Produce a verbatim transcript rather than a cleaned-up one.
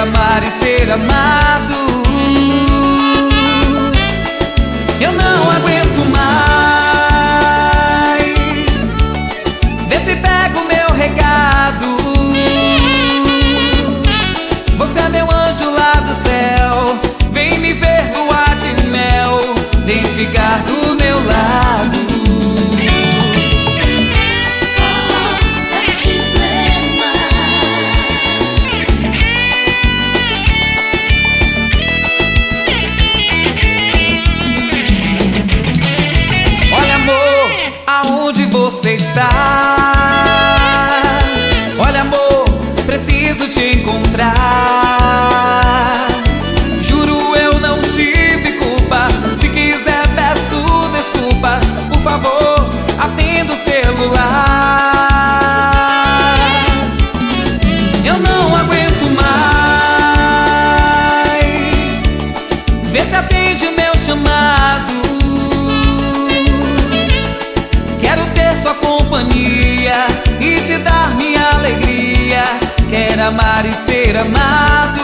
amar e ser amado. Eu não aguento mais. Vê se pega o meu recado. Você é meu anjo lá do céu. Vem me ver lua de mel. Vem ficar do meu lado. Aonde você está? Olha, amor, preciso te encontrar. Juro, eu não tive culpa. Se quiser, peço desculpa. Por favor, atenda o celular. Eu não aguento mais. Vê se atende o meu chamado. Sua companhia e te dar minha alegria. Quero amar e ser amado.